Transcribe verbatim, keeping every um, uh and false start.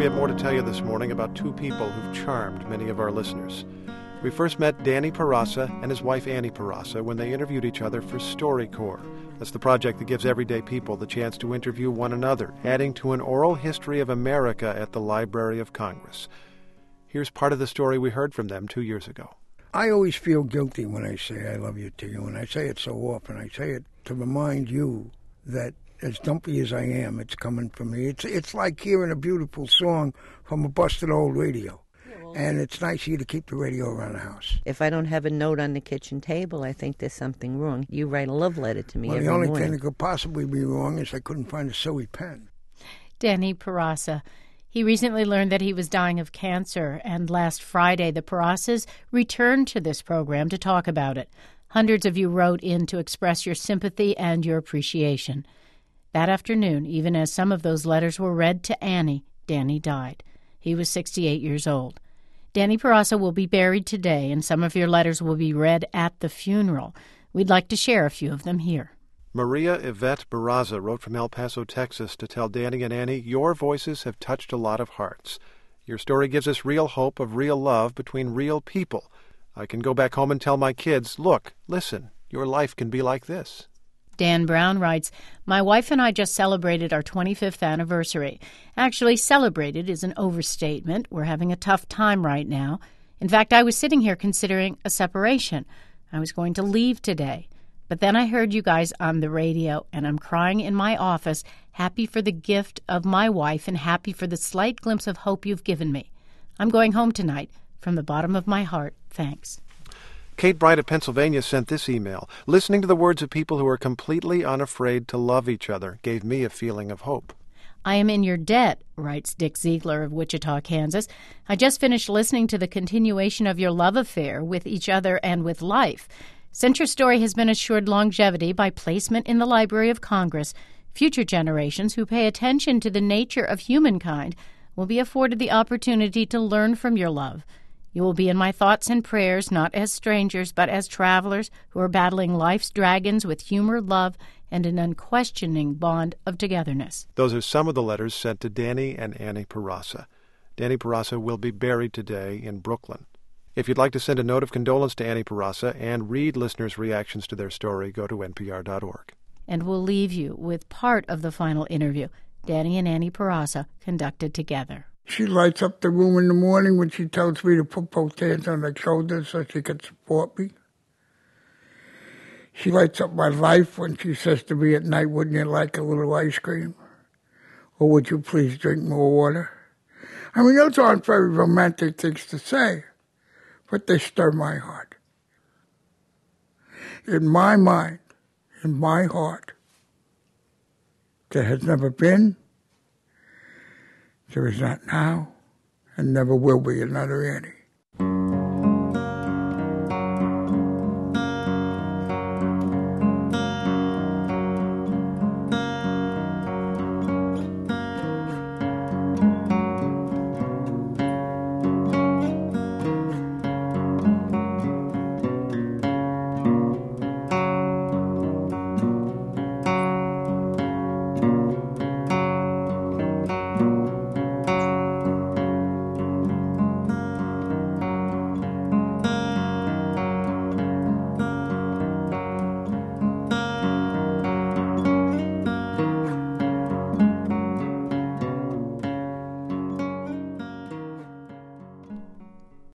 we have more to tell you this morning about two people who've charmed many of our listeners. We first met Danny Perossa and his wife Annie Perossa when they interviewed each other for StoryCorps. That's the project that gives everyday people the chance to interview one another, adding to an oral history of America at the Library of Congress. Here's part of the story we heard from them two years ago. I always feel guilty when I say I love you to you, and I say it so often. I say it to remind you that as dumpy as I am, it's coming from me. It's it's like hearing a beautiful song from a busted old radio. And it's nice of you to keep the radio around the house. If I don't have a note on the kitchen table, I think there's something wrong. You write a love letter to me well, every morning. morning. The only thing that could possibly be wrong is I couldn't find a silly pen. Danny Perossa. He recently learned that he was dying of cancer, and last Friday the Perossas returned to this program to talk about it. Hundreds of you wrote in to express your sympathy and your appreciation. That afternoon, even as some of those letters were read to Annie, Danny died. He was sixty-eight years old. Danny Perossa will be buried today, and some of your letters will be read at the funeral. We'd like to share a few of them here. Maria Yvette Barraza wrote from El Paso, Texas, to tell Danny and Annie, your voices have touched a lot of hearts. Your story gives us real hope of real love between real people. I can go back home and tell my kids, look, listen, your life can be like this. Dan Brown writes, my wife and I just celebrated our twenty-fifth anniversary. Actually, celebrated is an overstatement. We're having a tough time right now. In fact, I was sitting here considering a separation. I was going to leave today. But then I heard you guys on the radio, and I'm crying in my office, happy for the gift of my wife and happy for the slight glimpse of hope you've given me. I'm going home tonight. From the bottom of my heart, thanks. Kate Bright of Pennsylvania sent this email. Listening to the words of people who are completely unafraid to love each other gave me a feeling of hope. I am in your debt, writes Dick Ziegler of Wichita, Kansas. I just finished listening to the continuation of your love affair with each other and with life. Since your story has been assured longevity by placement in the Library of Congress, future generations who pay attention to the nature of humankind will be afforded the opportunity to learn from your love. You will be in my thoughts and prayers, not as strangers, but as travelers who are battling life's dragons with humor, love, and an unquestioning bond of togetherness. Those are some of the letters sent to Danny and Annie Perossa. Danny Perossa will be buried today in Brooklyn. If you'd like to send a note of condolence to Annie Perossa and read listeners' reactions to their story, go to N P R dot org. And we'll leave you with part of the final interview Danny and Annie Perossa conducted together. She lights up the room in the morning when she tells me to put both hands on her shoulders so she can support me. She lights up my life when she says to me at night, wouldn't you like a little ice cream? Or would you please drink more water? I mean, those aren't very romantic things to say, but they stir my heart. In my mind, in my heart, there has never been, there is not now, and never will be another Annie.